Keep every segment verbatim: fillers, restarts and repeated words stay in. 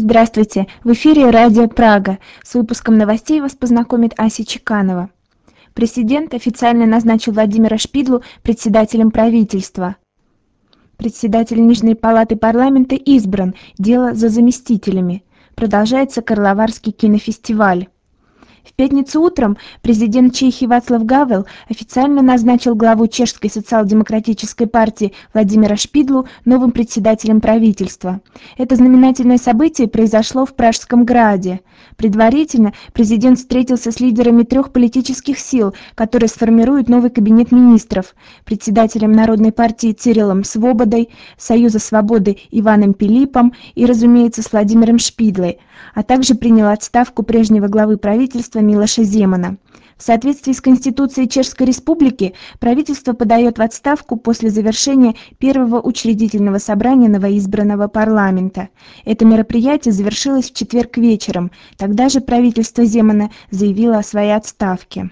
Здравствуйте! В эфире радио «Прага». С выпуском новостей вас познакомит Ася Чеканова. Президент официально назначил Владимира Шпидлу председателем правительства. Председатель Нижней палаты парламента избран, дело за заместителями. Продолжается Карловарский кинофестиваль. В пятницу утром президент Чехии Вацлав Гавел официально назначил главу Чешской социал-демократической партии Владимира Шпидлу новым председателем правительства. Это знаменательное событие произошло в Пражском граде. Предварительно президент встретился с лидерами трех политических сил, которые сформируют новый кабинет министров: председателем Народной партии Цирилом Свободой, Союза свободы Иваном Пилипом и, разумеется, с Владимиром Шпидлой, а также принял отставку прежнего главы правительства Милоша Земана. В соответствии с Конституцией Чешской Республики правительство подает в отставку после завершения первого учредительного собрания новоизбранного парламента. Это мероприятие завершилось в четверг вечером. Тогда же правительство Земана заявило о своей отставке.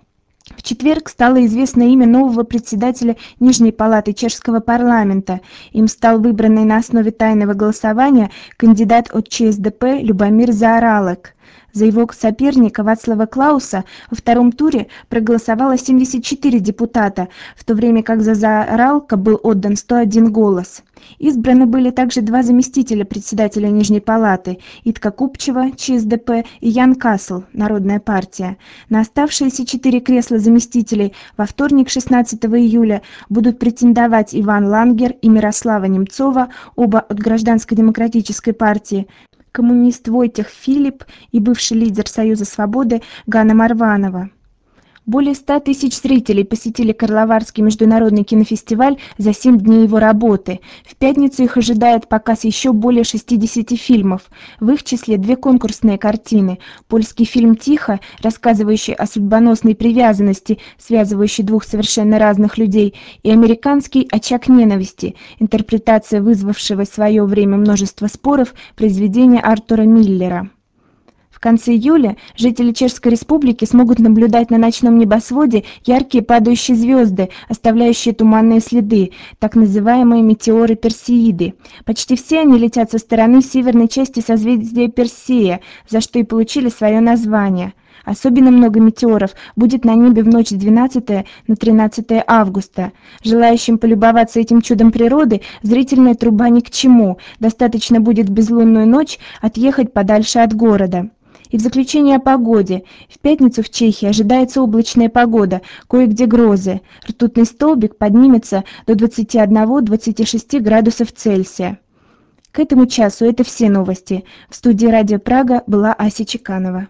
В четверг стало известно имя нового председателя Нижней палаты чешского парламента. Им стал выбранный на основе тайного голосования кандидат от ЧСДП Любомир Заоралек. За его соперника Вацлава Клауса во втором туре проголосовало семьдесят четыре депутата, в то время как за Заоралека был отдан сто один голос. Избраны были также два заместителя председателя Нижней палаты: Итка Купчева, ЧСДП, и Ян Касл, Народная партия. На оставшиеся четыре кресла заместителей во вторник, шестнадцатого июля, будут претендовать Иван Лангер и Мирослава Немцова, оба от Гражданско-демократической партии, коммунист Войтех Филипп и бывший лидер Союза свободы Ганна Марванова. Более ста тысяч зрителей посетили Карловарский международный кинофестиваль за семь дней его работы. В пятницу их ожидает показ еще более шестидесяти фильмов. В их числе две конкурсные картины: польский фильм «Тихо», рассказывающий о судьбоносной привязанности, связывающей двух совершенно разных людей, и американский «Очаг ненависти», интерпретация вызвавшего в свое время множество споров произведения Артура Миллера. В конце июля жители Чешской Республики смогут наблюдать на ночном небосводе яркие падающие звезды, оставляющие туманные следы, так называемые метеоры Персеиды. Почти все они летят со стороны северной части созвездия Персея, за что и получили свое название. Особенно много метеоров будет на небе в ночь с двенадцатого на тринадцатое августа. Желающим полюбоваться этим чудом природы зрительная труба ни к чему, достаточно будет в безлунную ночь отъехать подальше от города. И в заключение о погоде. В пятницу в Чехии ожидается облачная погода, кое-где грозы. Ртутный столбик поднимется до двадцати одного — двадцати шести градусов Цельсия. К этому часу это все новости. В студии радио «Прага» была Ася Чеканова.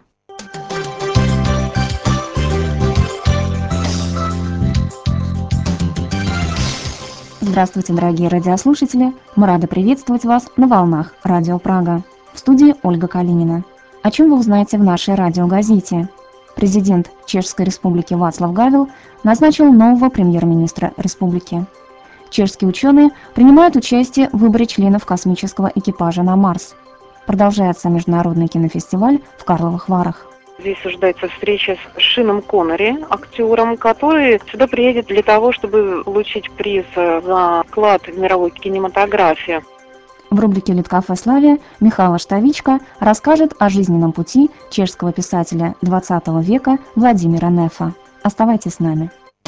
Здравствуйте, дорогие радиослушатели! Мы рады приветствовать вас на волнах радио «Прага». В студии Ольга Калинина. О чем вы узнаете в нашей радиогазете? Президент Чешской Республики Вацлав Гавел назначил нового премьер-министра республики. Чешские ученые принимают участие в выборе членов космического экипажа на Марс. Продолжается международный кинофестиваль в Карловых Варах. Здесь ожидается встреча с Шином Коннери, актером, который сюда приедет для того, чтобы получить приз за вклад в мировую кинематографию. В рубрике «Литкафе Славия» Михаил Штавичка расскажет о жизненном пути чешского писателя двадцатого века Владимира Нефа. Оставайтесь с нами.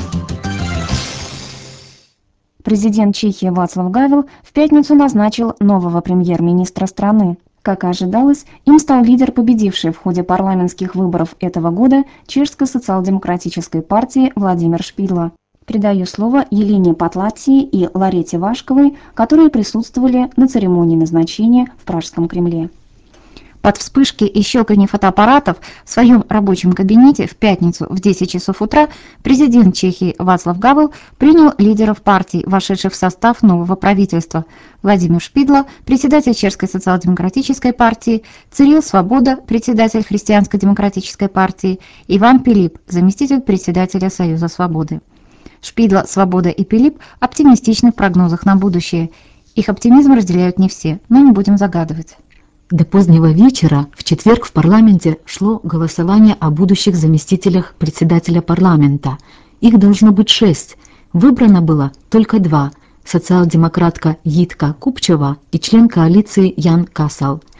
Президент Чехии Вацлав Гавел в пятницу назначил нового премьер-министра страны. Как и ожидалось, им стал лидер, победивший в ходе парламентских выборов этого года Чешской социал-демократической партии Владимир Шпидла. Передаю слово Елене Патлатии и Ларете Вашковой, которые присутствовали на церемонии назначения в Пражском Кремле. Под вспышки и щелканье фотоаппаратов в своем рабочем кабинете в пятницу в десять часов утра президент Чехии Вацлав Гавел принял лидеров партий, вошедших в состав нового правительства: Владимир Шпидла, председатель Чешской социал-демократической партии, Цирил Свобода, председатель Христианско-демократической партии, Иван Пилип, заместитель председателя Союза свободы. Шпидла, Свобода и Пилип оптимистичны в прогнозах на будущее. Их оптимизм разделяют не все, но не будем загадывать. До позднего вечера в четверг в парламенте шло голосование о будущих заместителях председателя парламента. Их должно быть шесть. Выбрано было только два – социал-демократка Итка Купчева и член коалиции Ян Касл.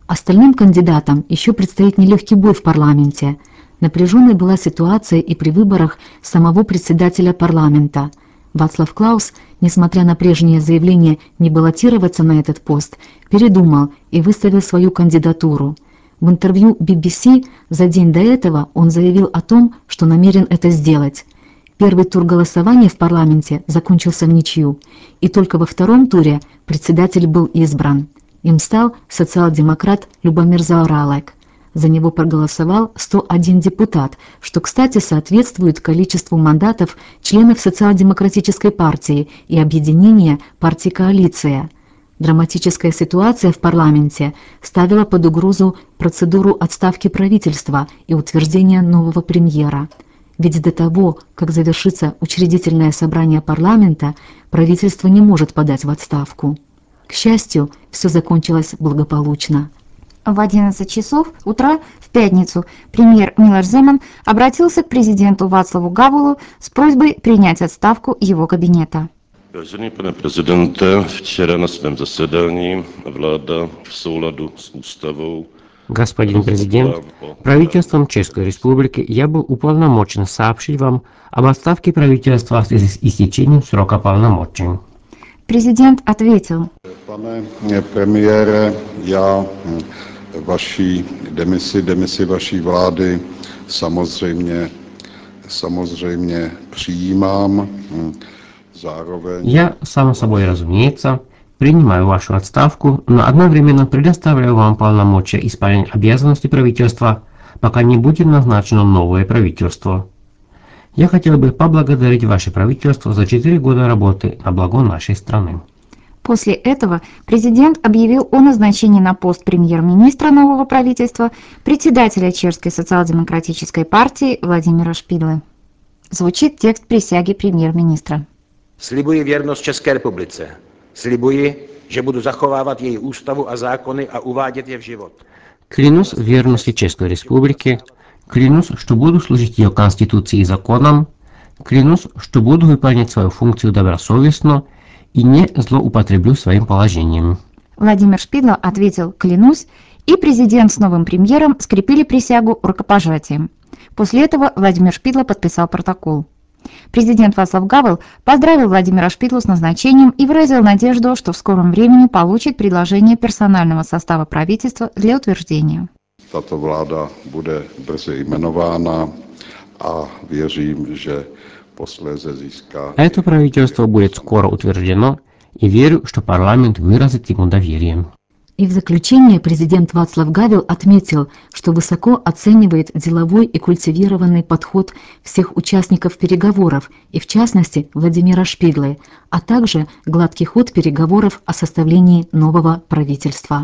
Остальным кандидатам еще предстоит нелегкий бой в парламенте. Напряженной была ситуация и при выборах самого председателя парламента. Вацлав Клаус, несмотря на прежнее заявление не баллотироваться на этот пост, передумал и выставил свою кандидатуру. В интервью би би си за день до этого он заявил о том, что намерен это сделать. Первый тур голосования в парламенте закончился в ничью, и только во втором туре председатель был избран. Им стал социал-демократ Любомир Заоралек. За него проголосовал сто один депутат, что, кстати, соответствует количеству мандатов членов социал-демократической партии и объединения партии «Коалиция». Драматическая ситуация в парламенте ставила под угрозу процедуру отставки правительства и утверждения нового премьера. Ведь до того, как завершится учредительное собрание парламента, правительство не может подать в отставку. К счастью, все закончилось благополучно. В одиннадцать часов утра в пятницу премьер Милош Земан обратился к президенту Václavu Gavelu с просьбой принять отставку его кабинета. Vážený pane prezidente, včera na svém zasedání vláda v souladu s ústavou. Господин президент, правительством Чешской Республики я был уполномочен сообщить вам об отставке правительства в связи с истечением срока полномочий. Президент ответил: Pane premiére, já vaší demisi, demisi vaší vlády samozřejmě, samozřejmě přijímám. Zároveň... Я, само собой разумеется, принимаю вашу отставку, но одновременно предоставляю вам полномочия исполнять обязанности правительства, пока не будет назначено новое правительство. Я хотел бы поблагодарить ваше правительство за четыре года работы на благо нашей страны. После этого президент объявил о назначении на пост премьер-министра нового правительства председателя Чешской социал-демократической партии Владимира Špidly. Звучит текст присяги премьер-министра. Slibuji věrnost České republice. Slibuji, že budu zachovávat její ústavu a zákony a uvádět je v život. Клянусь в верности Чешской Республике. Клянусь, что буду служить ее конституции и законам. Клянусь, что буду выполнять свою функцию добросовестно и не злоупотреблю своим положением. Владимир Špidla ответил «клянусь», и президент с новым премьером скрепили присягу рукопожатием. После этого Владимир Špidla подписал протокол. Президент Václav Gavel поздравил Владимира Špidlu с назначением и выразил надежду, что в скором времени получит предложение персонального состава правительства для утверждения. Tato vláda bude brzy jmenována a věřím, že posléze získá... Это правительство будет скоро утверждено, и верю, что парламент выразит ему доверие. И в заключение президент Václav Gavel отметил, что высоко оценивает деловой и культивированный подход всех участников переговоров, и в частности Владимира Špidly, а также гладкий ход переговоров о составлении нового правительства.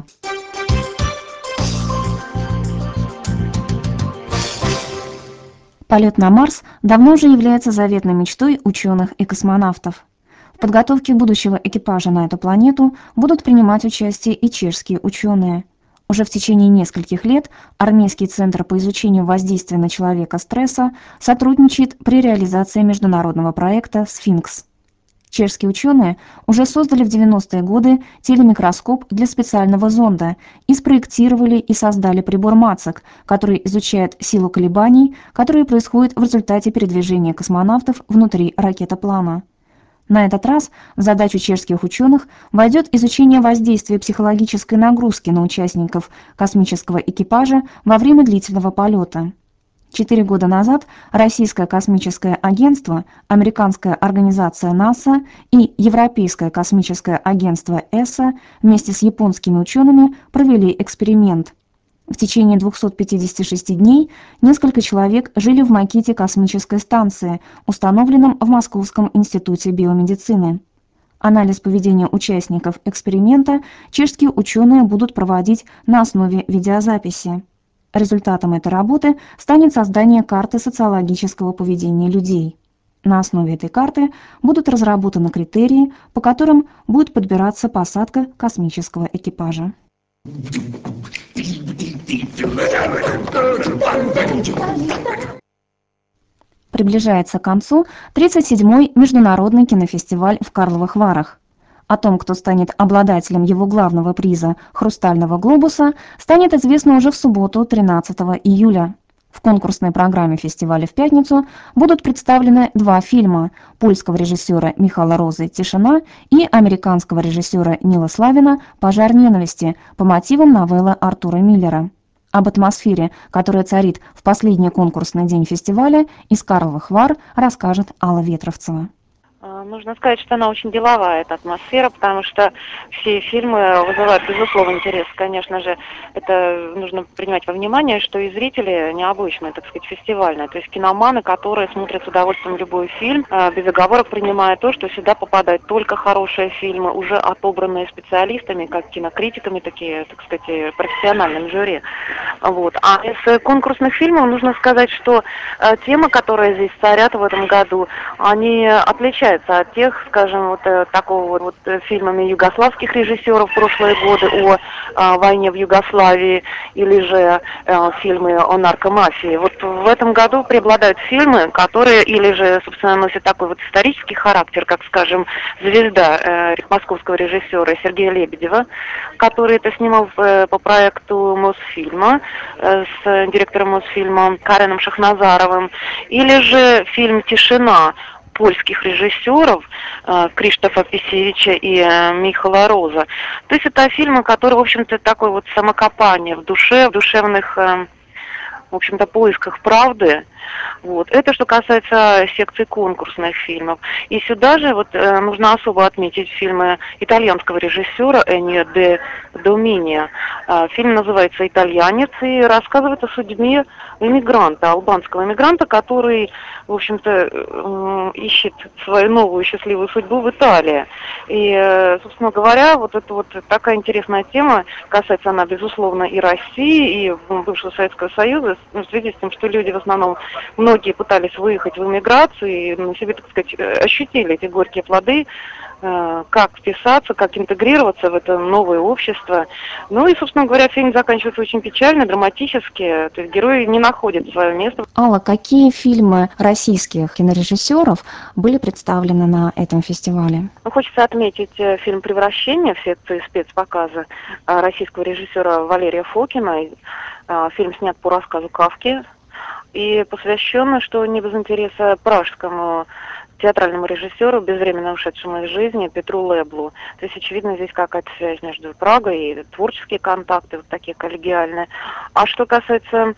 Полет на Марс давно уже является заветной мечтой ученых и космонавтов. В подготовке будущего экипажа на эту планету будут принимать участие и чешские ученые. Уже в течение нескольких лет Армейский центр по изучению воздействия на человека стресса сотрудничает при реализации международного проекта «Сфинкс». Чешские ученые уже создали в девяностые годы телемикроскоп для специального зонда и спроектировали и создали прибор МАЦЕК, который изучает силу колебаний, которые происходят в результате передвижения космонавтов внутри ракетоплана. На этот раз в задачу чешских ученых войдет изучение воздействия психологической нагрузки на участников космического экипажа во время длительного полета. Четыре года назад Российское космическое агентство, Американская организация НАСА и Европейское космическое агентство ЭСА вместе с японскими учеными провели эксперимент. В течение двухсот пятидесяти шести дней несколько человек жили в макете космической станции, установленном в Московском институте биомедицины. Анализ поведения участников эксперимента чешские ученые будут проводить на основе видеозаписи. Результатом этой работы станет создание карты социологического поведения людей. На основе этой карты будут разработаны критерии, по которым будет подбираться посадка космического экипажа. Приближается к концу тридцать седьмой международный кинофестиваль в Карловых Варах. О том, кто станет обладателем его главного приза «Хрустального глобуса», станет известно уже в субботу, тринадцатого июля. В конкурсной программе фестиваля в пятницу будут представлены два фильма польского режиссера Михала Розы «Тишина» и американского режиссера Нила Славина «Пожар ненависти» по мотивам новеллы Артура Миллера. Об атмосфере, которая царит в последний конкурсный день фестиваля, из Карловых Вар расскажет Алла Ветровцева. Нужно сказать, что она очень деловая, эта атмосфера, потому что все фильмы вызывают, безусловно, интерес. Конечно же, это нужно принимать во внимание, что и зрители необычные, так сказать, фестивальные. То есть киноманы, которые смотрят с удовольствием любой фильм, без оговорок принимая то, что сюда попадают только хорошие фильмы, уже отобранные специалистами, как кинокритиками, такие, так сказать, профессиональным жюри. Вот. А из конкурсных фильмов нужно сказать, что темы, которые здесь царят в этом году, они отличаются от тех, скажем, вот такого вот фильмами югославских режиссеров в прошлые годы о, о войне в Югославии или же э, фильмы о наркомафии. Вот в этом году преобладают фильмы, которые или же, собственно, носят такой вот исторический характер, как, скажем, «Звезда» э, московского режиссера Сергея Лебедева, который это снимал э, по проекту Мосфильма э, с директором Мосфильма Кареном Шахназаровым, или же фильм «Тишина» польских режиссеров э, Криштофа Писевича и э, Михала Роза. То есть это фильмы, которые, в общем-то, такое вот самокопание в душе, в душевных, э, в общем-то, поисках правды. Вот. Это что касается секции конкурсных фильмов. И сюда же вот э, нужно особо отметить фильмы итальянского режиссера Эннио де Доминио. Э, фильм называется «Итальянец» и рассказывает о судьбе иммигранта, албанского иммигранта, который, в общем-то, э, ищет свою новую счастливую судьбу в Италии. И, э, собственно говоря, вот это вот такая интересная тема, касается она, безусловно, и России, и бывшего Советского Союза, в связи с тем, что люди в основном, многие пытались выехать в эмиграцию и на себе, так сказать, ощутили эти горькие плоды, как вписаться, как интегрироваться в это новое общество. Ну и, собственно говоря, фильм заканчивается очень печально, драматически, то есть герои не находят свое место. Алла, какие фильмы российских кинорежиссеров были представлены на этом фестивале? Ну, хочется отметить фильм «Превращение» в секции спецпоказа российского режиссера Валерия Фокина. Фильм снят по рассказу Кафки и посвящен, что не без интереса, пражскому театральному режиссеру, безвременно ушедшему из жизни, Петру Леблу. То есть, очевидно, здесь какая-то связь между Прагой и творческие контакты, вот такие коллегиальные. А что касается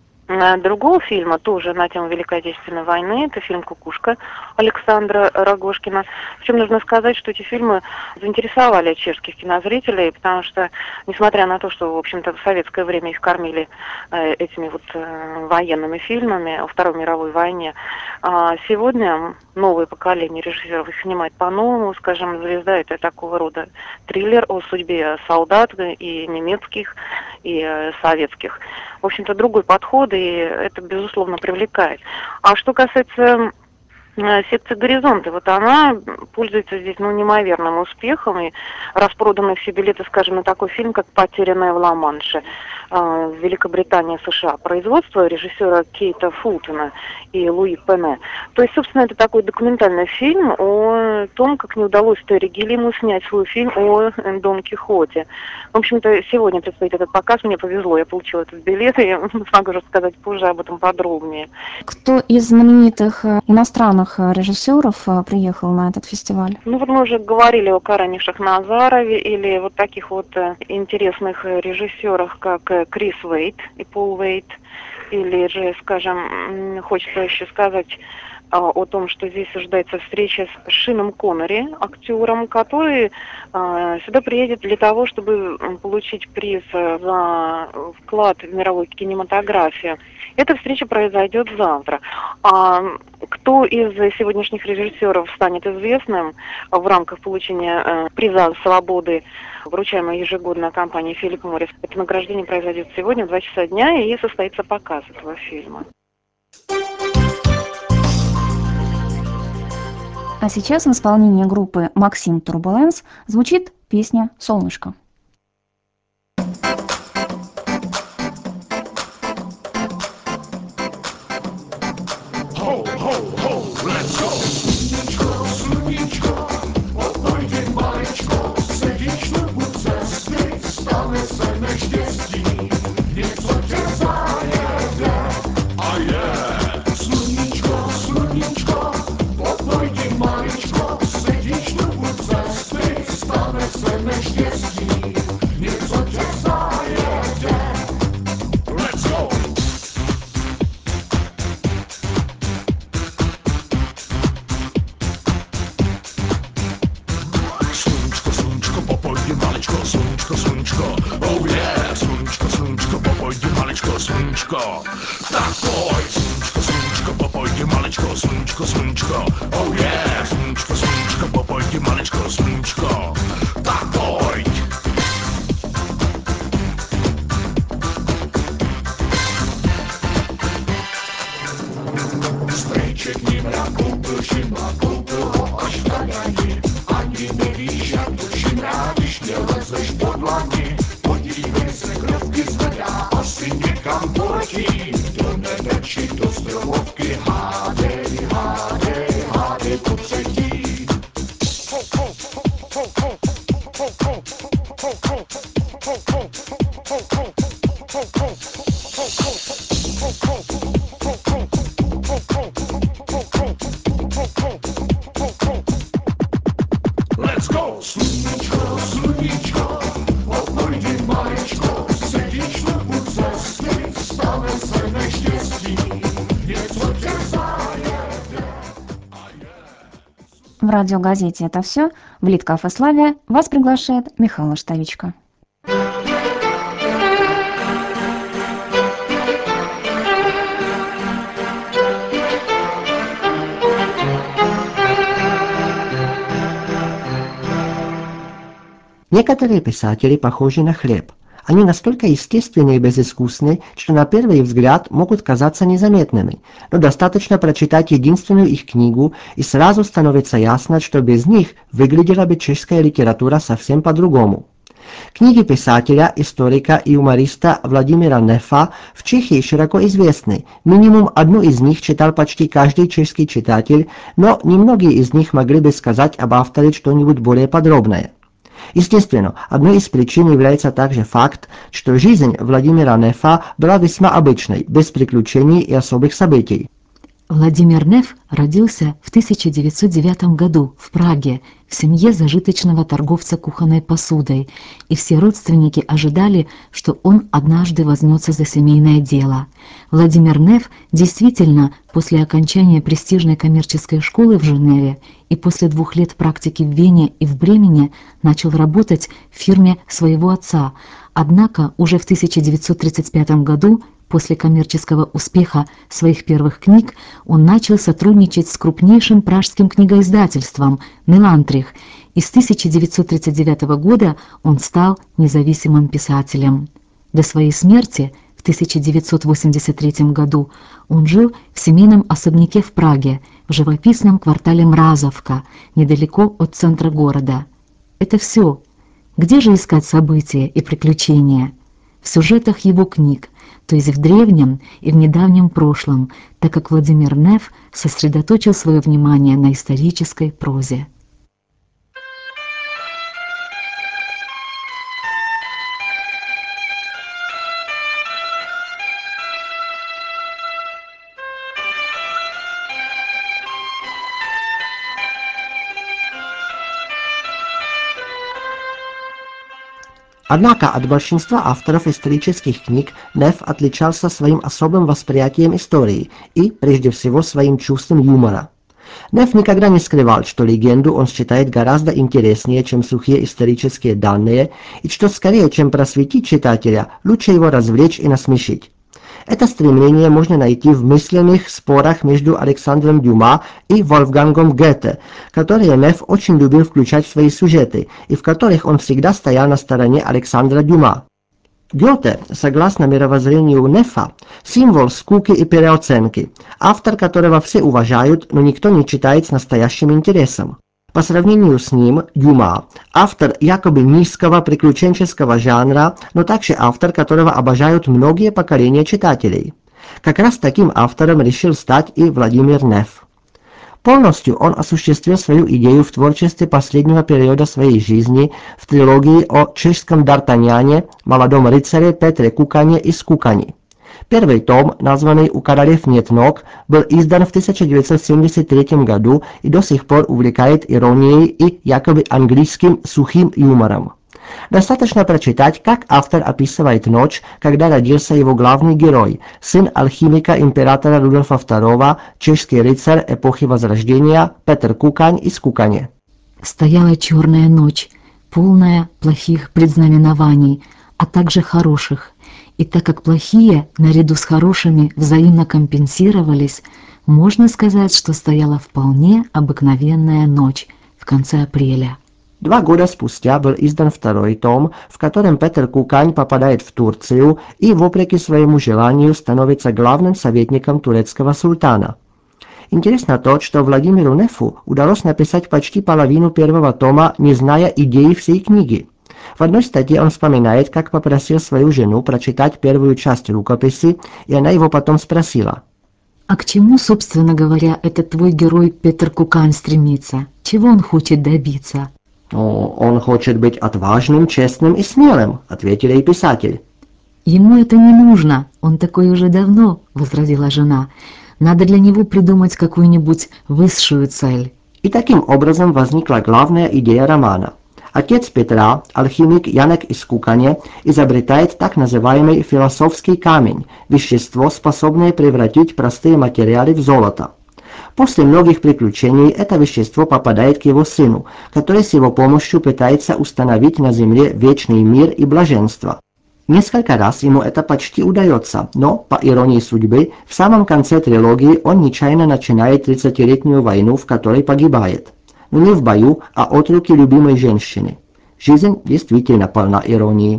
другого фильма, тоже на тему Великой Отечественной войны, это фильм «Кукушка» Александра Рогожкина. Причем нужно сказать, что эти фильмы заинтересовали чешских кинозрителей, потому что, несмотря на то, что, в общем-то, в советское время их кормили э, этими вот э, военными фильмами о Второй мировой войне, а сегодня новое поколение режиссеров их снимает по-новому. Скажем, «Звезда» — это такого рода триллер о судьбе солдат и немецких, и э, советских. В общем-то, другой подход, и это, безусловно, привлекает. А что касается секции «Горизонты», вот она пользуется здесь, ну, неимоверным успехом, и распроданы все билеты, скажем, на такой фильм, как «Потерянная в Ла-Манше», Великобритания, США, производство режиссера Кейта Фултона и Луи Пене. То есть, собственно, это такой документальный фильм о том, как не удалось Терри Гиллиму снять свой фильм о Дон Кихоте. В общем-то, сегодня предстоит этот показ, мне повезло, я получила этот билет, и я смогу рассказать позже об этом подробнее. Кто из знаменитых иностранных режиссеров приехал на этот фестиваль? Ну вот мы уже говорили о Карене Шахназарове или вот таких вот интересных режиссерах, как Крис Уэйт и Пол Уэйт, или же, скажем, хочется еще сказать о том, что здесь ожидается встреча с Шином Коннери, актером, который э, сюда приедет для того, чтобы получить приз за вклад в мировую кинематографию. Эта встреча произойдет завтра. А кто из сегодняшних режиссеров станет известным в рамках получения э, приза свободы, вручаемой ежегодно компанией «Филипп Моррис», это награждение произойдет сегодня в два часа дня, и состоится показ этого фильма. А сейчас в исполнении группы «Максим Турбуленс» звучит песня «Солнышко». Ho, ho, ho, let's go! Солнышко, солнышко, вот пойдем, мальчик. sluníčko, oh yeah, sluníčko, sluníčko, popojdi maličko, sluníčko, tak pojď, sluníčko, sluníčko, popojdi maličko, sluníčko, sluníčko, oh yeah, sluníčko, sluníčko, popojdi maličko, sluníčko, tak pojď. Strejček Nimra koupil šimla, koupil ho až na dani, ani nevíš, jak to šimrá, když mě lezeš pod lani. Podívej se, krovky zvedá, asi někam poletí, do nebe či do stromovky, hádej, hádej, hádej po třetí. Let's go! Sluníčko, sluníčko, popojdi maličko, sedíš na půl cesty, stane se neštěstí, něco tě zajede. В радиогазете «Это все» в Литкафе «Славия» вас приглашает Михаил Штавичка. Некоторые писатели похожи на хлеб. Они настолько естественны и безыскусны, что на первый взгляд могут казаться незаметными, но достаточно прочитать единственную их книгу, и сразу становится ясно, что без них выглядела бы чешская литература совсем по-другому. Книги писателя, историка и юмориста Владимира Нефа в Чехии широко известны. Минимум одну из них читал почти каждый чешский читатель, но немногие из них могли бы сказать об авторе что-нибудь более подробное. Естественно, одной из причин является также факт, что жизнь Владимира Нефа была весьма обычной, без приключений и особых событий. Владимир Неф родился в тысяча девятьсот девятом году в Праге в семье зажиточного торговца кухонной посудой, и все родственники ожидали, что он однажды возьмется за семейное дело. Владимир Неф действительно после окончания престижной коммерческой школы в Женеве и после двух лет практики в Вене и в Бремене начал работать в фирме своего отца, однако уже в тысяча девятьсот тридцать пятом году после коммерческого успеха своих первых книг он начал сотрудничать с крупнейшим пражским книгоиздательством «Мелантрих», и с тысяча девятьсот тридцать девятого года он стал независимым писателем. До своей смерти в тысяча девятьсот восемьдесят третьем году он жил в семейном особняке в Праге, в живописном квартале Мразовка, недалеко от центра города. Это все. Где же искать события и приключения? В сюжетах его книг, то есть в древнем и в недавнем прошлом, так как Владимир Неф сосредоточил свое внимание на исторической прозе. Однако от большинства авторов исторических книг Неф отличался своим особым восприятием истории и, прежде всего, своим чувством юмора. Неф никогда не скрывал, что легенду он считает гораздо интереснее, чем сухие исторические данные, и что скорее, чем просветить читателя, лучше его развлечь и насмешить. Это стремление можно найти в мысленных спорах между Александром Дюма и Вольфгангом Гете, которые Неф очень любил включать в свои сюжеты, и в которых он всегда стоял на стороне Александра Дюма. Гёте, согласно мировоззрению Нефа, символ скуки и переоценки, автор которого все уважают, но никто не читает с настоящим интересом. По сравнению с ним, Дюма – автор якобы низкого приключенческого жанра, но также автор, которого обожают многие поколения читателей. Как раз таким автором решил стать и Владимир Неф. Полностью он осуществил свою идею в творчестве последнего периода своей жизни в трилогии о чешском Д'Артagnaне, молодом рыцаре Петре Кукане и Скукани. Первый том, названный «У королев нет ног», был издан в тысяча девятьсот семьдесят третьем году и до сих пор увлекает иронией и якобы английским сухим юмором. Достаточно прочитать, как автор описывает ночь, когда родился его главный герой, сын алхимика императора Рудольфа второго, чешский рыцарь эпохи Возрождения Петр Кукань из Кукани. Стояла черная ночь. полная плохих предзнаменований, а также хороших. И так как плохие наряду с хорошими взаимно компенсировались, можно сказать, что стояла вполне обыкновенная ночь в конце апреля. Два года спустя был издан второй том, в котором Петр Кукань попадает в Турцию и, вопреки своему желанию, становится главным советником турецкого султана. Интересно то, что Владимиру Нефу удалось написать почти половину первого тома, не зная идеи всей книги. В одной статье он вспоминает, как попросил свою жену прочитать первую часть рукописи, и она его потом спросила: «А к чему, собственно говоря, этот твой герой Петр Кукань стремится? Чего он хочет добиться?» «О, он хочет быть отважным, честным и смелым», — ответил ей писатель. «Ему это не нужно, он такой уже давно», — возразила жена. «Надо для него придумать какую-нибудь высшую цель». И таким образом возникла главная идея романа. Отец Петра, алхимик Янек из Кукане, изобретает так называемый философский камень, вещество, способное превратить простые материалы в золото. После многих приключений это вещество попадает к его сыну, который с его помощью пытается установить на земле вечный мир и блаженство. Несколько раз ему это почти удается, но, по иронии судьбы, в самом конце трилогии он нечаянно начинает тридцатилетнюю войну, в которой погибает. Но не в бою, а от руки любимой женщины. Жизнь действительно полна иронии.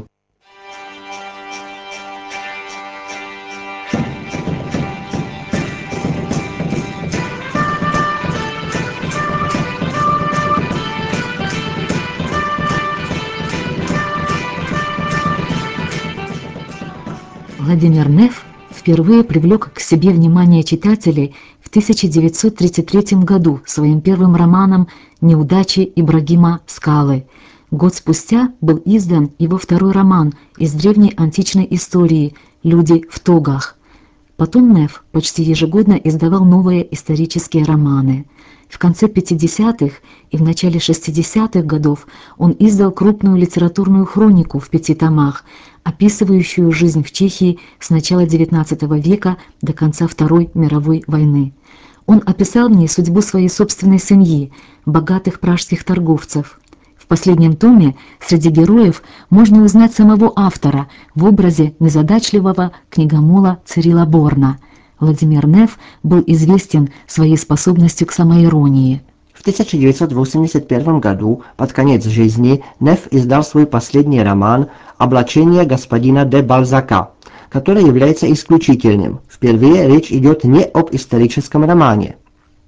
Владимир Неф впервые привлек к себе внимание читателей в тысяча девятьсот тридцать третьем году своим первым романом «Неудачи Ибрагима Скалы». Год спустя был издан его второй роман из древней античной истории «Люди в тогах». Потом Неф почти ежегодно издавал новые исторические романы. В конце пятидесятых и в начале шестидесятых годов он издал крупную литературную хронику в пяти томах, описывающую жизнь в Чехии с начала девятнадцатого века до конца Второй мировой войны. Он описал в ней судьбу своей собственной семьи, богатых пражских торговцев. В последнем томе среди героев можно узнать самого автора в образе незадачливого книгомола Цирила Борна. Владимир Неф был известен своей способностью к самоиронии. В тысяча девятьсот восемьдесят первом году, под конец жизни, Неф издал свой последний роман «Облачение господина де Бальзака», который является исключительным. Впервые речь идет не об историческом романе.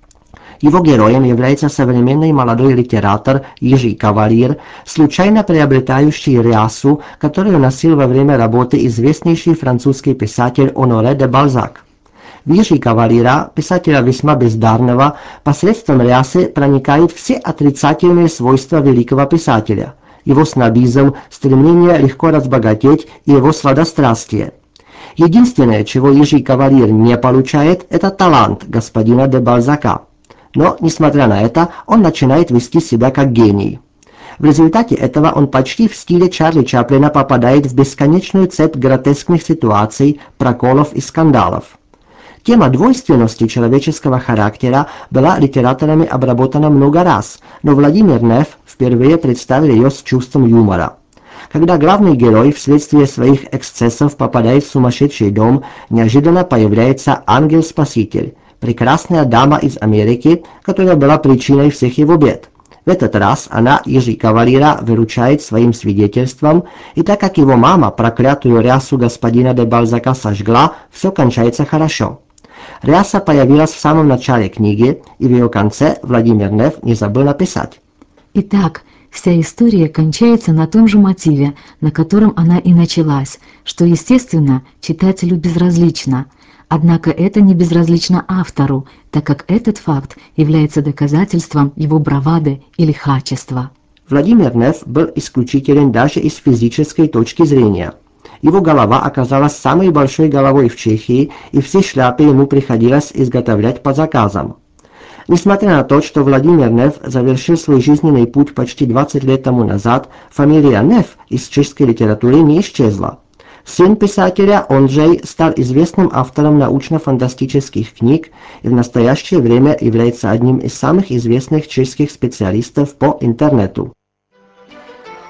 Его героем является современный молодой литератор Jiří Кавалír, случайно приобретающий рясу, которую носил во время работы известнейший французский писатель Honoré de Balzac. В Jiří Кавалíra, писателя весьма бездарного, посредством рясы проникают все отрицательные свойства великого писателя: его снобизм, стремление легко разбогатеть и его сладострастие. Единственное, чего Jiří Кавалír не получает, это талант господина де Бальзака. Но, несмотря на это, он начинает вести себя как гений. В результате этого он почти в стиле Чарли Чаплина попадает в бесконечную цепь гротескных ситуаций, проколов и скандалов. Тема двойственности человеческого характера была литераторами обработана много раз, но Владимир Неф впервые представил ее с чувством юмора. Когда главный герой вследствие своих эксцессов попадает в сумасшедший дом, неожиданно появляется ангел-спаситель, прекрасная дама из Америки, которая была причиной всех его бед. В этот раз она Jiří Кавалíra выручает своим свидетельством, и так как его мама проклятую рясу господина де Бальзака сожгла, все кончается хорошо. Ряса появилась в самом начале книги, и в ее конце Владимир Неф не забыл написать: Итак, вся история кончается на том же мотиве, на котором она и началась, что, естественно, читателю безразлично. Однако это не безразлично автору, так как этот факт является доказательством его бравады и лихачества. Владимир Неф был исключителен даже из физической точки зрения. Его голова оказалась самой большой головой в Чехии, и все шляпы ему приходилось изготовлять по заказам. Несмотря на то, что Владимир Неф завершил свой жизненный путь почти двадцать лет тому назад, фамилия Неф из чешской литературы не исчезла. Сын писателя Ondřej стал известным автором научно-фантастических книг и в настоящее время является одним из самых известных чешских специалистов по интернету.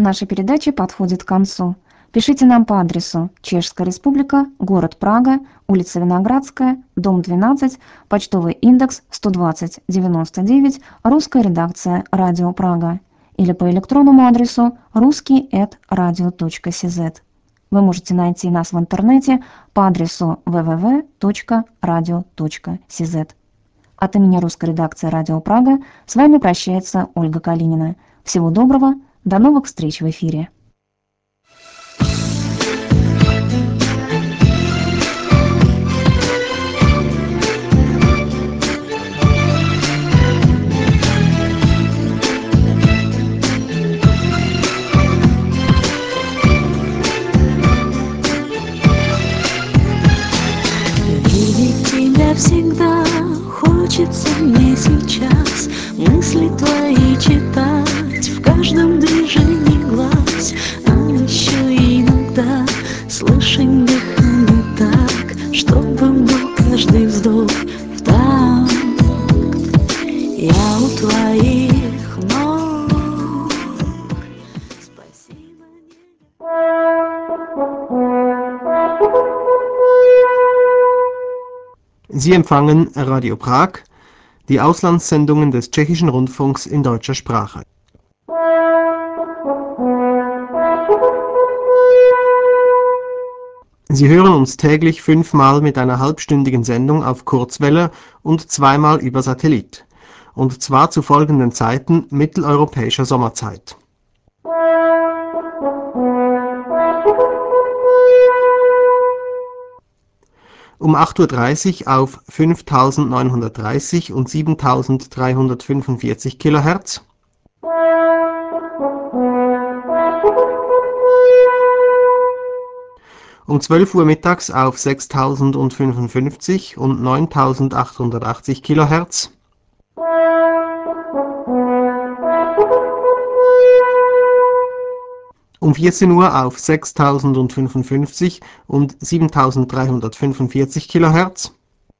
Наша передача подходит к концу. Пишите нам по адресу: Чешская Республика, город Прага, улица Виноградская, дом двенадцать, почтовый индекс сто двадцать девяносто девять, русская редакция Радио Прага. Или по электронному адресу русский эт радио точка си зет. Вы можете найти нас в интернете по адресу дабл ю дабл ю дабл ю точка радио точка си зет. От имени русской редакции Радио Прага с вами прощается Ольга Калинина. Всего доброго, до новых встреч в эфире. Всегда хочется мне сейчас мысли твои читать в каждом движении глаз, а еще иногда слышать дыхание так, чтобы был каждый вздох в такт. Я у твоих ног. Спасибо. Sie empfangen Radio Prag, die Auslandssendungen des Tschechischen Rundfunks in deutscher Sprache. Sie hören uns täglich fünfmal mit einer halbstündigen Sendung auf Kurzwelle und zweimal über Satellit, und zwar zu folgenden Zeiten mitteleuropäischer Sommerzeit. Um acht Uhr dreißig auf fünftausendneunhundertdreißig und siebentausenddreihundertfünfundvierzig Kilohertz. Um zwölf Uhr mittags auf sechstausendfünfundfünfzig und neuntausendachthundertachtzig Kilohertz. Um vierzehn Uhr auf sechstausendfünfundfünfzig und siebentausenddreihundertfünfundvierzig Kilohertz.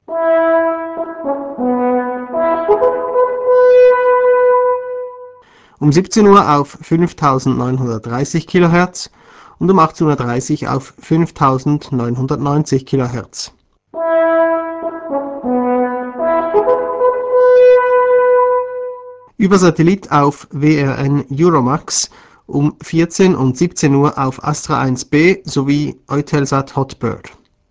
Um siebzehn Uhr auf fünftausendneunhundertdreißig Kilohertz und um achtzehn Uhr dreißig auf fünftausendneunhundertneunzig Kilohertz. Über Satellit auf W R N Euromax um vierzehn und siebzehn Uhr auf Astra eins B sowie Eutelsat Hotbird.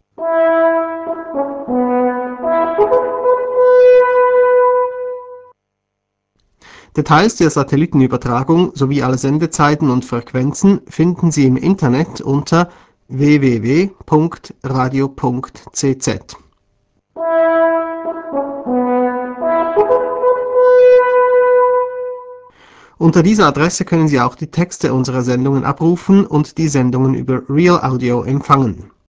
Details der Satellitenübertragung sowie alle Sendezeiten und Frequenzen finden Sie im Internet unter w w w punkt radio punkt c z. Unter dieser Adresse können Sie auch die Texte unserer Sendungen abrufen und die Sendungen über Real Audio empfangen.